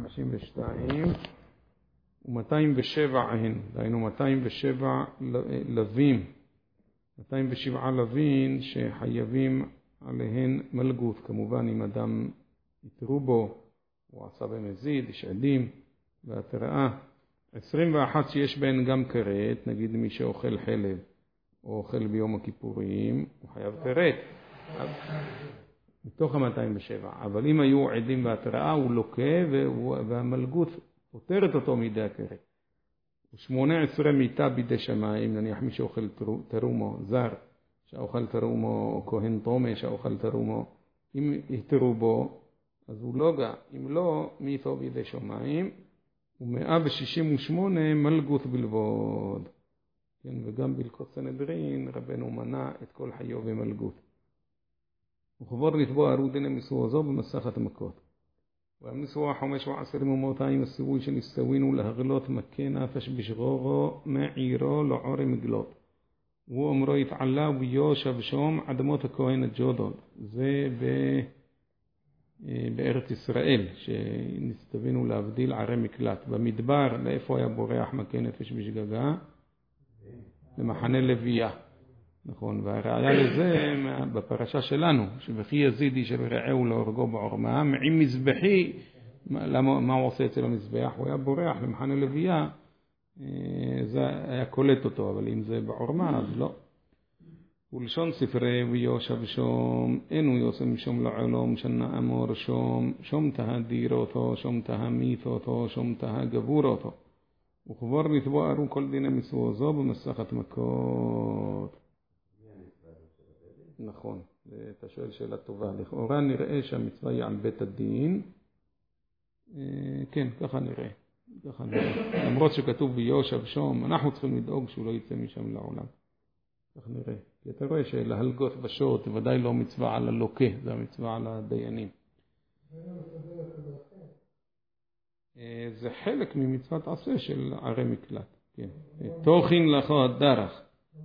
152 ו-207 הן, דהיינו 207 לווים, 207 לווים שחייבים עליהן מלגות, כמובן אם אדם יתרו בו, הוא עשה במזיד, יש עדים והתראה. 21 שיש בהן גם כרת, נגיד מי שאוכל חלב או אוכל ביום הכיפורים, הוא חייב כרת. מתוך ה-207, אבל אם היו עדים והתראה הוא לוקה והמלגות פותרת אותו מידי הכרת. 18 מיטה בידי שמיים, נניח מי שאוכל תרומו, זר, שאוכל תרומו, או כהן תומה שאוכל תרומו, אם יתרו בו, אז הוא לא גא, אם לא, מיתו בידי שמיים, ו168 מלגות בלבוד. כן, וגם בלכות סנהדרין, רבנו מנה את כל חיו במלגות. וחובר לתבוע ארודין המסוע זו במסכת המכות. והמסוע 15 ומאתיים הסיווי שנסתווינו להגלות מכה נפש בשרורו מעירו לעורם גלות. הוא אומרו יתעלה ויושב שום אדמות הכהן הג'ודול. זה בארץ ישראל שנסתווינו להבדיל ערי מקלט. במדבר, לאיפה היה בורח מכה נפש בשגגה? למחנה לוויה. נכון, והראיה לזה בפרשה שלנו, שבכי יזידי של רעהו להורגו בעורמה, מעם מזבחי, מה הוא עושה אצל המזבח? הוא היה בורח למחנה לוויה, זה היה קולט אותו, אבל אם זה בעורמה, אז לא. ולשון ספרי ויושב שום, אינו יוסם שום לעולם, שנה אמור שום תהדיר אותו, שום תהמית אותו, שום תהגבור אותו. וכבר לתבוע ארו כל דיני מסוע זו במסכת מכות. נכון, אתה שואל שאלה טובה. לכאורה נראה שהמצווה היא על בית הדין. כן, ככה נראה. למרות שכתוב ביושב שום, אנחנו צריכים לדאוג שהוא לא יצא משם לעולם. כך נראה. כי אתה רואה שלהלגות בשוט, ודאי לא מצווה על הלוקה, זה המצווה על הדיינים. זה חלק ממצוות עשה של ערי מקלט. כן. תוכין לך דרך.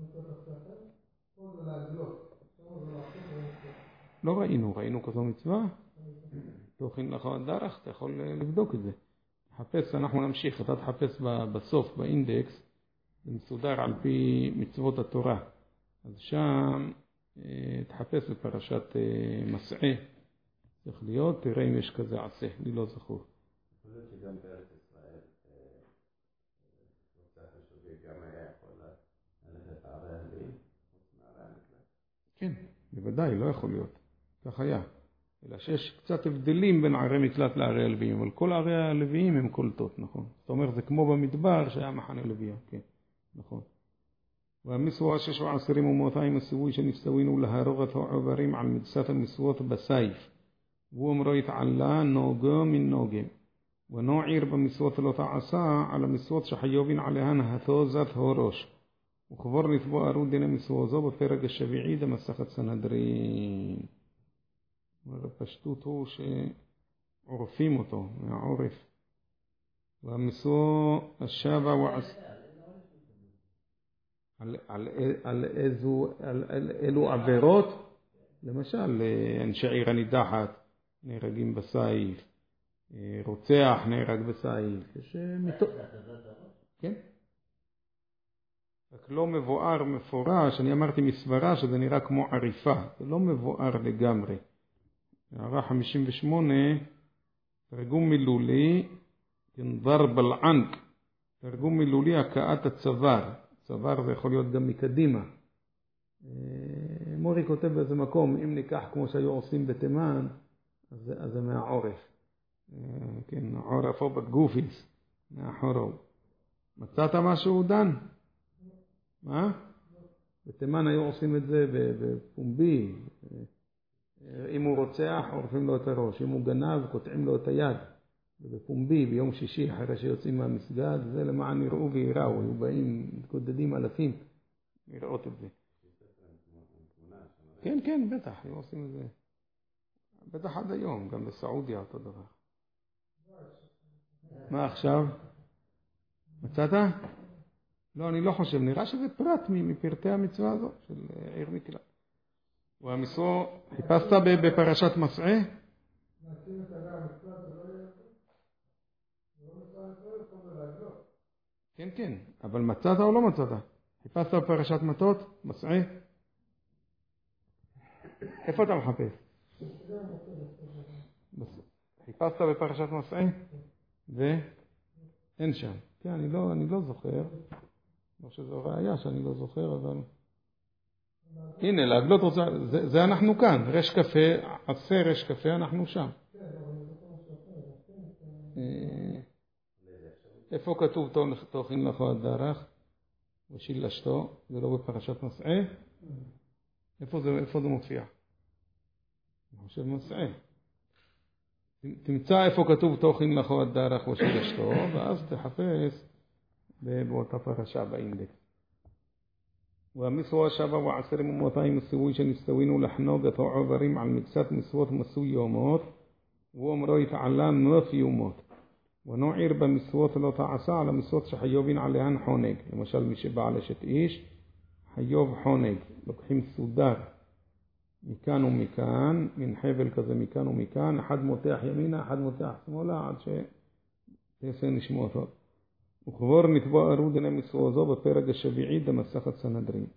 לא ראינו כזו מצווה. תוכין לך דרך, אתה יכול לבדוק את זה. תחפש, אנחנו נמשיך, אתה תחפש בסוף, באינדקס, זה מסודר על פי מצוות התורה. אז שם תחפש בפרשת מסעה. צריך להיות, תראה אם יש כזה עשה, לי לא זכור. יכול להיות שגם בארץ ישראל, רוצה חשובי גם היה יכול ללכת ערי הלווים, חוץ מערי המקלט. כן, בוודאי, לא יכול להיות. כך היה. אלא שיש קצת הבדלים בין ערי מקלט לערי הלווים, אבל כל ערי הלווים הם קולטות, נכון? זאת אומרת, זה כמו במדבר שהיה מחנה לוויה, כן, נכון. והמסוע 16 ומאתיים הסיווי שנסתווינו להרוג את העוברים על מדסת המסוות בסייף. והוא אמרו יתעלה נוגו מן נוגם. ונועיר במסוות לא תעשה על המסוות שחיובין עליהן התוזת הראש. וכבר לתבוע ארוד דיני מסוע זו בפרק השביעי במסכת סנהדרין. הפשטות הוא שעורפים אותו מהעורף. והמסוע השבע על אילו עבירות, למשל אנשי עיר הנידחת נהרגים בסייף, רוצח נהרג בסייף, כן? רק לא מבואר מפורש, אני אמרתי מסברה שזה נראה כמו עריפה, זה לא מבואר לגמרי. הערה 58, תרגום מילולי, דרב אל-ענק, תרגום מילולי הכאת הצוואר. צוואר זה יכול להיות גם מקדימה. מורי כותב באיזה מקום, אם ניקח כמו שהיו עושים בתימן, אז זה מהעורף. כן, העורף או בגופיס, מהחורוב. מצאת משהו, דן? מה? בתימן היו עושים את זה בפומבי. אם הוא רוצח, עורפים לו את הראש. אם הוא גנב, קוטעים לו את היד. ובפומבי, ביום שישי, אחרי שיוצאים מהמסגד, זה למען יראו ויראו. היו באים, מתקודדים אלפים לראות את זה. כן, כן, בטח, היו עושים את זה. בטח עד היום, גם בסעודיה אותו דבר. מה עכשיו? מצאת? לא, אני לא חושב. נראה שזה פרט מפרטי המצווה הזו של עיר מקלט. והמסוע, חיפשת בפרשת מסעה? כן, כן, אבל מצאת או לא מצאת? חיפשת בפרשת מטות? מסעי? איפה אתה מחפש? חיפשת בפרשת מסעי? ואין שם. כן, אני לא זוכר. לא שזו ראייה שאני לא זוכר, אבל... הנה, להגלות רוצה... זה אנחנו כאן. רש קפה, עשה רש קפה, אנחנו שם. איפה כתוב תוכן לכו הדרך? ושילשתו, זה לא בפרשת מסעי? איפה זה מופיע? אני חושב מסעי. תמצא איפה כתוב תוכן לכו הדרך ושילשתו, ואז תחפש באותה פרשה באינדקס. והמסוע שווה ועשרים ומאתיים הסיווי שנסתווינו לחנוג את העוברים על מקצת מסוות מסוי יומות, ואומרו יתעלה מות יומות. ונועיר במסוות לא תעשה על המסוות שחיובין עליהן חונג. למשל מי שבעל אשת איש, חיוב חונג. לוקחים סודר מכאן ומכאן, מן חבל כזה מכאן ומכאן, אחד מותח ימינה, אחד מותח שמאלה, עד שתעשה נשמותו. וכבר נתבוע ערו דיני מסוו זו בפרק השביעי במסכת סנהדרין.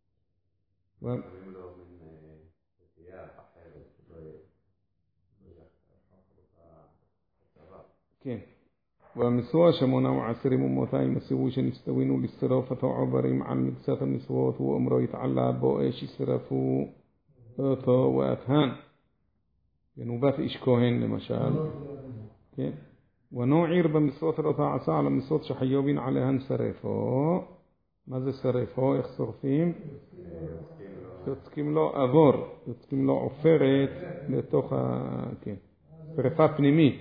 כן. והמסוע שמונה ועשרים ומאתיים הסיווי שנסתווינו לשרוף את העוברים על מקצת המסוות, הוא אמרו יתעלה בו אש ישרפו אותו ואתהן. ינובת איש כהן למשל. כן. ונועיר במסוות לא תעשה על המסוות שחיובין עליהן שרפו. מה זה שרפו? איך שורפים? יוצקים לו אבור, יוצקים לו עופרת לתוך שרפה פנימית.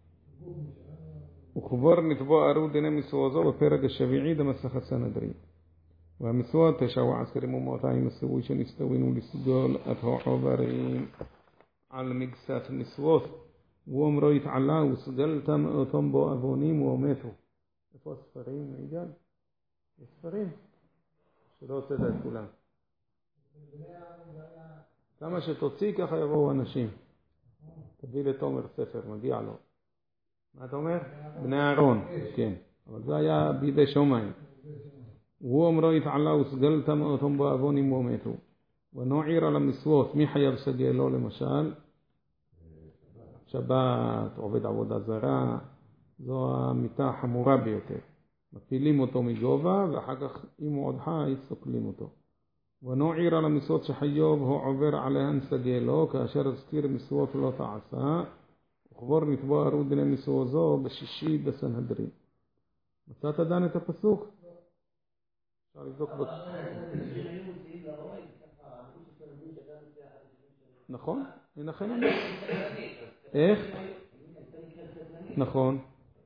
וכבר נתבוע ערו דיני מסוו זו בפרק השביעי במסכת סנהדרין. והמסוות 19 ומאתיים הסיווי שנסתווינו לסגול את העוברים על מקצת מסוות. ואומרו יתעלה וסגלתם אותם בו אבונים ומתו. איפה הספרים? יגאל? הספרים? שלא תדע את כולם. כמה שתוציא ככה יבואו אנשים. תביא לתומר ספר, מגיע לו. מה אתה אומר? בני אהרון, כן. אבל זה היה בידי שמיים. ואומרו יתעלה וסגלתם אותם בו אבונים ומתו. ונועיר על המסוות, מי חייב סגלו למשל? שבת, עובד עבודה זרה, זו המיטה החמורה ביותר. מפילים אותו מגובה, ואחר כך אם הוא עוד חי, סוקלים אותו. ונועיר על המסוות שחיוב, הוא עובר עליהן סגלו, כאשר הזכיר מסוות לא תעשה, וכבר נתבוע ערו דיני מסוו זו בשישי בסנהדרין. מצאת עדיין את הפסוק? אפשר לבדוק נכון? לכן אני... איך? נכון.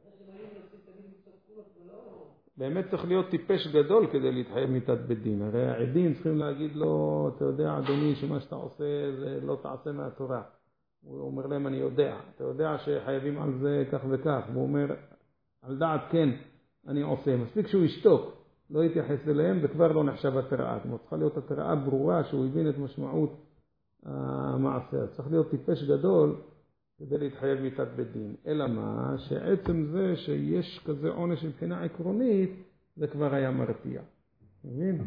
באמת צריך להיות טיפש גדול כדי להתחייב מיתת בית דין. הרי העדים צריכים להגיד לו, אתה יודע אדוני שמה שאתה עושה זה לא תעשה מהתורה. הוא אומר להם אני יודע. אתה יודע שחייבים על זה כך וכך. והוא אומר על דעת כן אני עושה. מספיק שהוא ישתוק. לא יתייחס אליהם וכבר לא נחשב התראה. זאת צריכה להיות התראה ברורה שהוא הבין את משמעות המעשה. צריך להיות טיפש גדול כדי להתחייב מיתת בית דין. אלא מה? שעצם זה שיש כזה עונש מבחינה עקרונית, זה כבר היה מרתיע. מבין?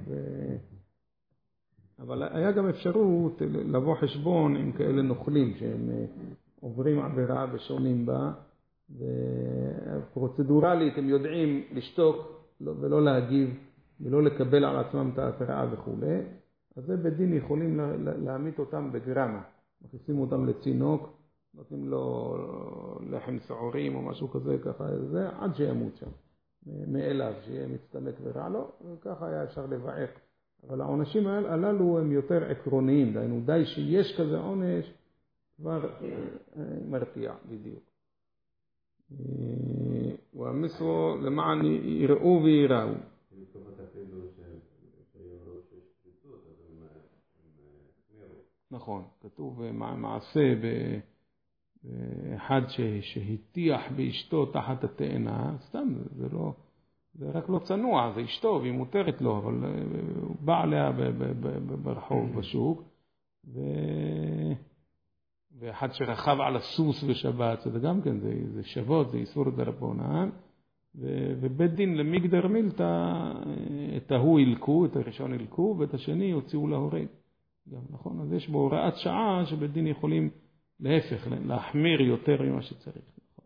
אבל היה גם אפשרות לבוא חשבון עם כאלה נוכלים שהם עוברים עבירה ושונים בה, ופרוצדורלית הם יודעים לשתוק ולא להגיב ולא לקבל על עצמם את ההתראה וכו'. אז זה בית דין יכולים להעמיד אותם בגרמה. מכניסים אותם לצינוק, נותנים לו לחם שעורים או משהו כזה, ככה זה, עד שימות שם. מאליו, שיהיה מצטמק ורע לו, וככה היה אפשר לבער. אבל העונשים הללו הם יותר עקרוניים, דהיינו די שיש כזה עונש, כבר מרתיע בדיוק. והמסרו למען יראו ויראו. נכון, כתוב מעשה באחד שהטיח באשתו תחת התאנה, סתם זה רק לא צנוע, זה אשתו והיא מותרת לו, אבל הוא בא עליה ברחוב בשוק, ואחד שרכב על הסוס בשבת, זה גם כן, זה שוות, זה איסור דרבנן, ובית דין למגדר מילתא, את ההוא ילקו, את הראשון ילקו, ואת השני הוציאו להורג. גם נכון, אז יש בו הוראת שעה שבית דין יכולים להפך, להחמיר יותר ממה שצריך. נכון.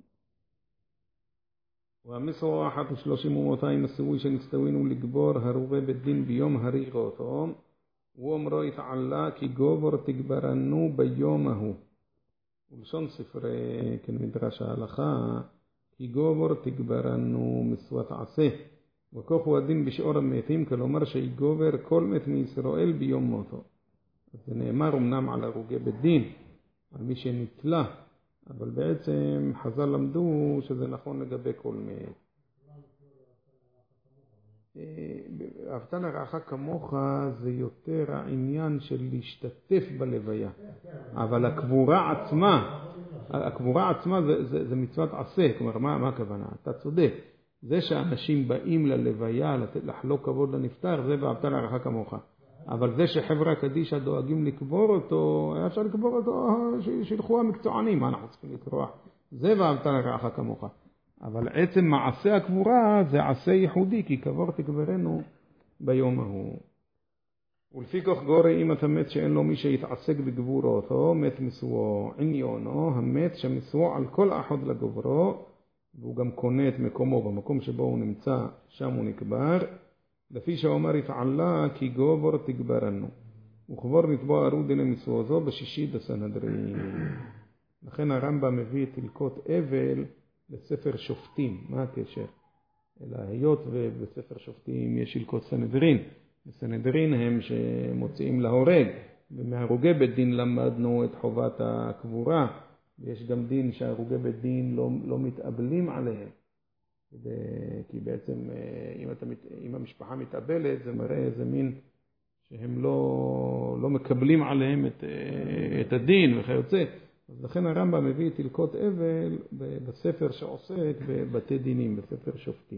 והמסור 31 ומאתיים הסיווי שנסתווינו לגבור הרובה בית דין ביום הריגותו, הוא אמרו יתעלה כי גובר תגברנו ביום ההוא. ולשון ספרי כמדרש ההלכה, כי גובר תגברנו מסוות עשה, וכך הוא הדין בשאור המתים, כלומר שיגובר כל מת מישראל ביום מותו. אז זה נאמר אמנם על הרוגי בית דין, על מי שנתלה, אבל בעצם חז"ל למדו שזה נכון לגבי כל מת. אהבת לרעך כמוך זה יותר העניין של להשתתף בלוויה, אבל הקבורה עצמה זה מצוות עשה. כלומר, מה הכוונה? אתה צודק, זה שאנשים באים ללוויה לחלוק כבוד לנפטר, זה ואהבת לרעך כמוך. אבל זה שחברה קדישה דואגים לקבור אותו, היה אפשר לקבור אותו, שילכו המקצוענים, מה אנחנו צריכים לקרוא? זה ואהבת לרעך כמוך. אבל עצם מעשה הקבורה זה עשה ייחודי, כי קבור תקברנו ביום ההוא. ולפי כך גורי אם אתה מת שאין לו מי שיתעסק בגבורתו, מת מסוו עניונו, המת שמסוו על כל אחד לגברו, והוא גם קונה את מקומו במקום שבו הוא נמצא, שם הוא נקבר, לפי שאומר יתעלה כי גובר תגברנו. וכבר נתבוע ארו דיני מסוו זו בשישי דסנהדרין. לכן הרמב"ם מביא את הלכות אבל לספר שופטים. מה הקשר? אלא היות ובספר שופטים יש הלכות סנהדרין. בסנהדרין הם שמוציאים להורג, ומהרוגי בית דין למדנו את חובת הקבורה, ויש גם דין שהרוגי בית דין לא מתאבלים עליהם. כי בעצם אם המשפחה מתאבלת, זה מראה איזה מין שהם לא מקבלים עליהם את הדין וכיוצא. אז לכן הרמב"ם מביא את הלכות אבל בספר שעוסק בבתי דינים, בספר שופטים.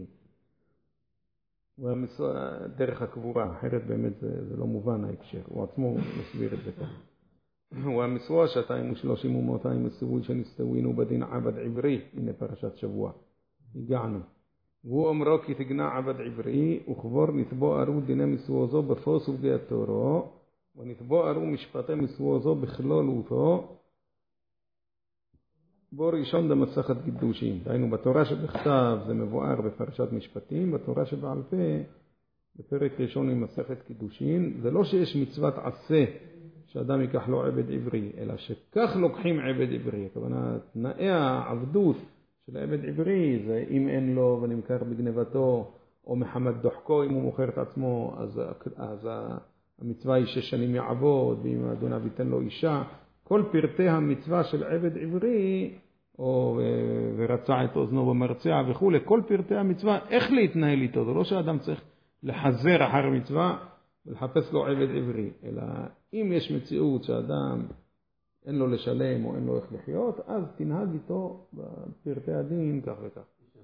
דרך הקבורה, אחרת באמת זה לא מובן ההקשר, הוא עצמו מסביר את זה כאן. הוא המסוע 230 ומאתיים הסיווי שנסתווינו בדין עבד עברי, הנה פרשת שבוע, הגענו. והוא אמרו כי תגנה עבד עברי, וכבר נתבוא ארו דיני מסוע זו בפוס ובדי התורו, ונתבוא ארו משפטי מסוע זו בכלולותו, בו ראשון במסכת קידושין. דהיינו בתורה שבכתב זה מבואר בפרשת משפטים, בתורה שבעל פה בפרק ראשון עם מסכת קידושין. זה לא שיש מצוות עשה שאדם ייקח לו עבד עברי, אלא שכך לוקחים עבד עברי. הכוונה, תנאי העבדות של העבד עברי זה אם אין לו ונמכר בגנבתו, או מחמת דוחקו אם הוא מוכר את עצמו, אז המצווה היא 6 שנים יעבוד, ואם האדון ייתן לו אישה. כל פרטי המצווה של עבד עברי, או ורצע את אוזנו במרצע וכו', כל פרטי המצווה, איך להתנהל איתו. זה לא שאדם צריך לחזר אחר מצווה ולחפש לו עבד עברי, אלא אם יש מציאות שאדם אין לו לשלם או אין לו איך לחיות, אז תנהג איתו בפרטי הדין כך וכך.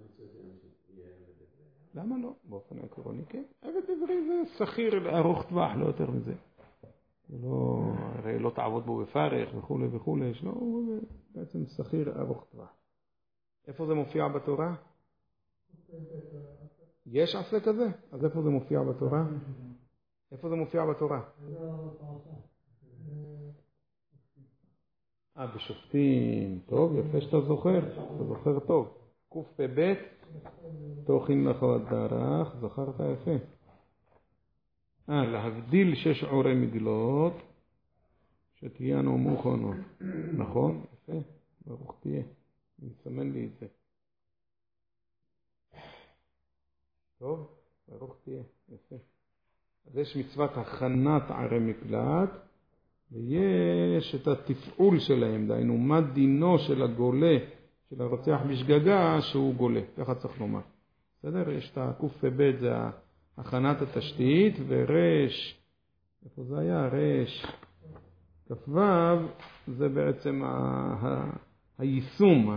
למה לא? באופן עקרוני כן. עבד עברי זה שכיר ארוך טווח, לא יותר מזה. הרי לא תעבוד בו בפרך וכו' וכו', יש לו בעצם שכיר ארוך טווח. איפה זה מופיע בתורה? יש עשה כזה? אז איפה זה מופיע בתורה? איפה זה מופיע בתורה? בשופטים. טוב, יפה שאתה זוכר. אתה זוכר טוב. קפ"ב, תוכין לך הדרך, זכרת יפה. להבדיל 6 עורי מגלות שתהיינו מוכנות. נכון? יפה, ברוך תהיה. מסמן לי את זה. טוב, ברוך תהיה. יפה. אז יש מצוות הכנת ערי מקלט, ויש את התפעול שלהם, דהיינו מה דינו של הגולה, של הרוצח בשגגה שהוא גולה. ככה צריך לומר. בסדר? יש את הקפ"ב, זה הכנת התשתית, ורש, איפה זה היה? רש, כ"ו, זה בעצם היישום,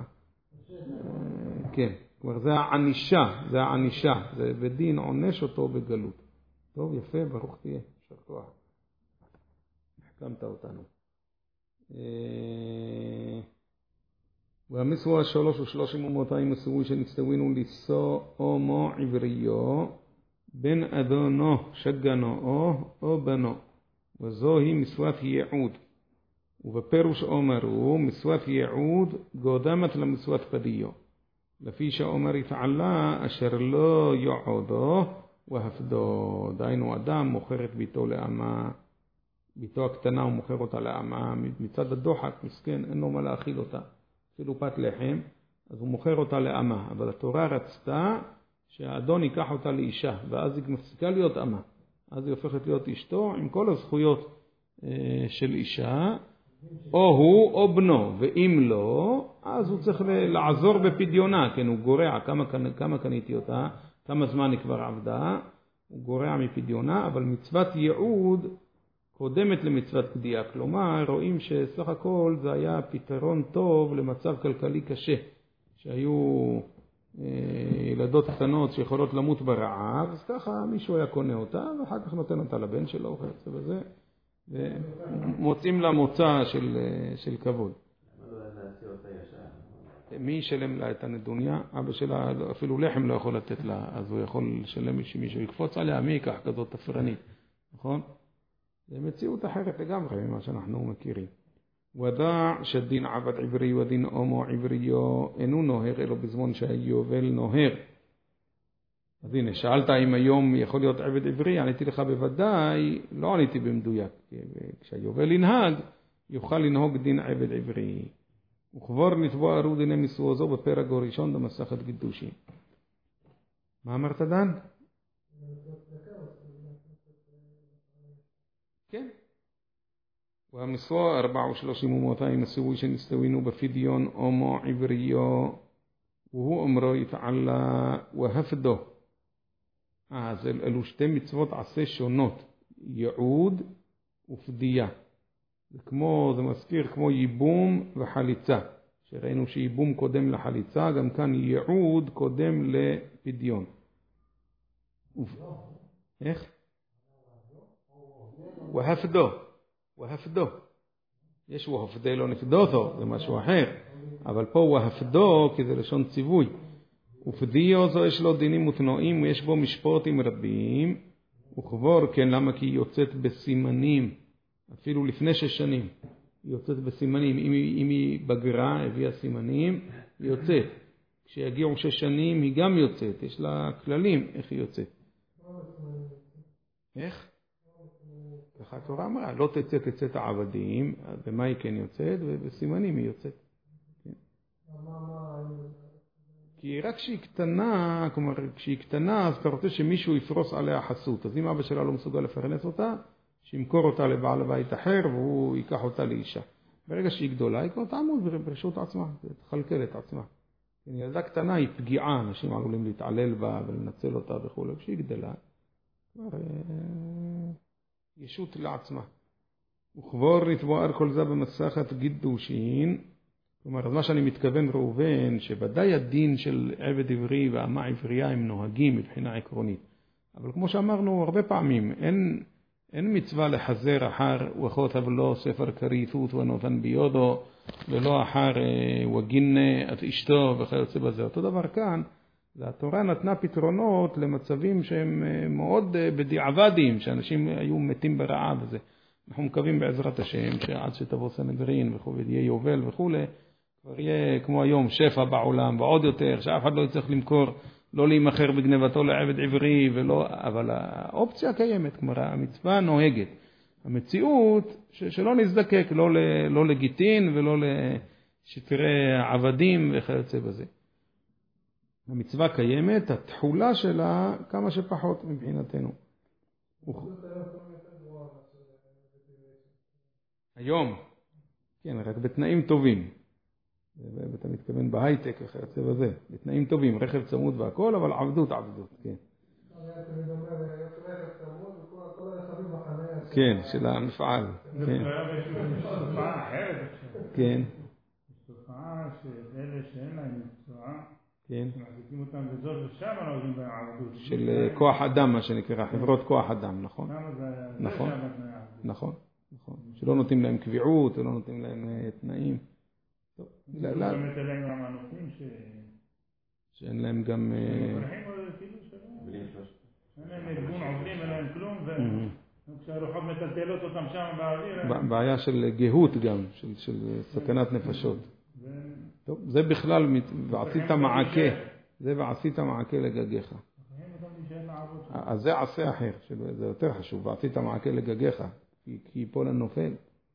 כן, כלומר זה הענישה, זה בדין עונש אותו בגלות. טוב, יפה, ברוך תהיה, יישר כוח. החכמת אותנו. והמסרו 3 ו30 ומאתיים מסרו שנצטווינו לישוא הומו עבריו בן אדונו שגנו או בנו, וזוהי מסורת ייעוד. ובפירוש אומרו מסורת ייעוד גודמת למסורת פדיו, לפי שאומר יתעלה אשר לא יעודו והפדו. דיינו אדם מוכר את ביתו לאמה, ביתו הקטנה הוא מוכר אותה לאמה, מצד הדוחק מסכן אין לו מה להאכיל אותה, אפילו פת לחם, אז הוא מוכר אותה לאמה. אבל התורה רצתה שהאדון ייקח אותה לאישה, ואז היא מפסיקה להיות אמה, אז היא הופכת להיות אשתו עם כל הזכויות של אישה, או הוא או בנו, ואם לא אז הוא צריך לעזור בפדיונה, כן, הוא גורע כמה קניתי אותה, כמה זמן היא כבר עבדה, הוא גורע מפדיונה. אבל מצוות ייעוד קודמת למצוות קדיעה, כלומר רואים שסך הכל זה היה פתרון טוב למצב כלכלי קשה, שהיו ילדות קטנות שיכולות למות ברעב, אז ככה מישהו היה קונה אותה ואחר כך נותן אותה לבן שלו וכיוצא בזה, ומוצאים לה מוצא של כבוד. מי ישלם לה את הנדוניה? אבא שלה אפילו לחם לא יכול לתת לה, אז הוא יכול לשלם שמישהו יקפוץ עליה, מי ייקח כזאת תפרנית, נכון? זה מציאות אחרת לגמרי ממה שאנחנו מכירים. ודע שדין עבד עברי ודין הומו עבריו אינו נוהר אלו בזמן שהיובל נוהר. אז הנה, שאלת אם היום יכול להיות עבד עברי, עניתי לך בוודאי, לא עניתי במדויק. כשהיובל ינהג, יוכל לנהוג דין עבד עברי. וכבר נתבוע ארו דיני מסרו זו בפרק הראשון במסכת קידושין. מה אמרת דן? כן. והמסרו 34 ומאתיים מסרו שנצטווינו בפדיון הומו עבריו, והוא אומרו יתעלה והפדו. אז אלו שתי מצוות עשה שונות, ייעוד ופדייה. זה מזכיר כמו ייבום וחליצה, שראינו שייבום קודם לחליצה, גם כאן ייעוד קודם לפדיון. איך? והפדו. יש והפדה לא נפדותו, זה משהו אחר. אבל פה והפדו כי זה לשון ציווי. ופדיו זו יש לו דינים ותנועים, ויש בו משפוטים רבים. וכבור כן, למה? כי היא יוצאת בסימנים, אפילו לפני 6 שנים. היא יוצאת בסימנים, אם היא בגרה, הביאה סימנים, היא יוצאת. כשיגיעו 6 שנים היא גם יוצאת, יש לה כללים איך היא יוצאת. איך? ככה התורה אמרה, לא תצאת העבדים, במה היא כן יוצאת, ובסימנים היא יוצאת. כי רק כשהיא קטנה, כלומר כשהיא קטנה, אז אתה רוצה שמישהו יפרוס עליה חסות. אז אם אבא שלה לא מסוגל לפרנס אותה, שימכור אותה לבעל בית אחר והוא ייקח אותה לאישה. ברגע שהיא גדולה, היא כבר תעמוד ברשות עצמה, תחלקל את עצמה. ילדה קטנה היא פגיעה, אנשים עלולים להתעלל בה ולנצל אותה וכו'. כשהיא גדלה, כבר ישות לעצמה. וכבור נתבואר כל זה במסכת קידושין. כלומר, אז מה שאני מתכוון ראובן, שבוודאי הדין של עבד עברי ואמה עברייה הם נוהגים מבחינה עקרונית. אבל כמו שאמרנו הרבה פעמים, אין מצווה לחזר אחר ואחות הבלו ספר כריתות ונותן ביודו, ולא אחר וגין את אשתו וכיוצא בזה. אותו דבר כאן, התורה נתנה פתרונות למצבים שהם מאוד בדיעבדים, שאנשים היו מתים ברעב וזה. אנחנו מקווים בעזרת השם שעד שתבוא סנהדרין וכו' ויהיה יובל וכו', כבר יהיה כמו היום שפע בעולם ועוד יותר, שאף אחד לא יצטרך למכור, לא להימכר בגנבתו לעבד עברי, אבל האופציה קיימת, כלומר המצווה נוהגת. המציאות שלא נזדקק לא לגיטין ולא לשטרי עבדים וכיוצא בזה. המצווה קיימת, התחולה שלה כמה שפחות מבחינתנו. היום, כן, רק בתנאים טובים. ואתה מתכוון בהייטק וכיוצא בזה, בתנאים טובים, רכב צמוד והכל, אבל עבדות, כן. כן, של המפעל. כן. תופעה אחרת. כן. תופעה שאלה שאין להם מקצוע, כן. שמחזיקים אותם בזול ושם לא עובדים בעבדות. של כוח אדם, מה שנקרא, חברות כוח אדם, נכון? למה זה? נכון. נכון. שלא נותנים להם קביעות, ולא נותנים להם תנאים. טוב, לא באמת אליהם גם הנופים שאין להם גם... אין להם ארגון עובדים, אין להם כלום, וכשהרוחות מטלטלות אותם שם באוויר... בעיה של גאות גם, של סכנת נפשות. טוב, זה בכלל, ועשית מעקה, זה ועשית מעקה לגגיך. אז זה עשה אחר, זה יותר חשוב, ועשית מעקה לגגיך, כי ייפול הנופל.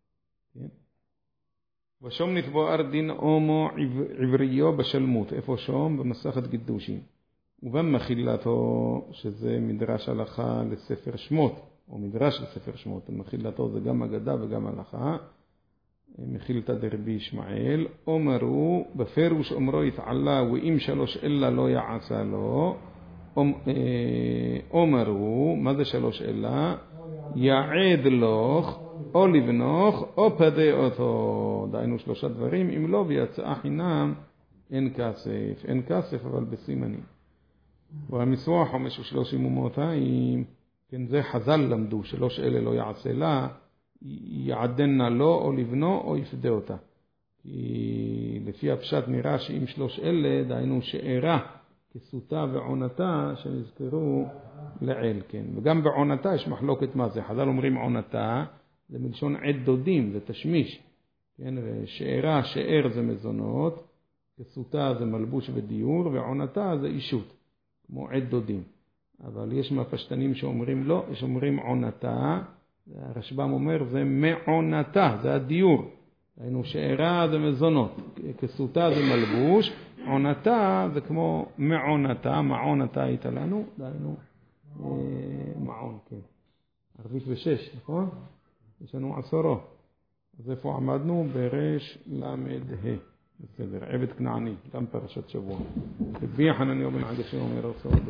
ושום נתבואר דין אומו עבריו בשלמות. איפה שום? במסכת קידושין. ובמחילתו, שזה מדרש הלכה לספר שמות, או מדרש לספר שמות, מחילתו זה גם אגדה וגם הלכה, מחילתא דרבי ישמעאל, אומרו, בפירוש אומרו יתעלה, ואם שלוש אלה לא יעשה לו, אומרו, מה זה שלוש אלה? יעד לוך, או לבנוך, או פדה אותו. דהיינו שלושה דברים, אם לא ויצאה חינם, אין כסף. אין כסף, אבל בסימנים. והמסרוע 530 ומאתיים, כן, זה חז"ל למדו, שלוש אלה לא יעשה לה, יעדנה לו, או לבנו, או יפדה אותה. כי לפי הפשט נראה שאם שלוש אלה, דהיינו שאירה, כסותה ועונתה, שנזכרו לעיל, כן. וגם בעונתה יש מחלוקת מה זה. חז"ל אומרים עונתה, זה מלשון עד דודים, זה תשמיש. כן, ושאירה, שאיר זה מזונות, כסותה זה מלבוש ודיור, ועונתה זה אישות, כמו עד דודים. אבל יש מהפשטנים שאומרים לא, יש אומרים עונתה, הרשב"ם אומר זה מעונתה, זה הדיור. דהיינו שאירה זה מזונות, כסותה זה מלבוש, עונתה זה כמו מעונתה, מעונתה הייתה לנו, דהיינו מעון, כן. ערבית ושש, נכון? יש לנו עשרו. אז איפה עמדנו? ברש למד ה'. בסדר, עבד כנעני, גם פרשת שבוע. רבי חנניה בן עגשי אומר רצון.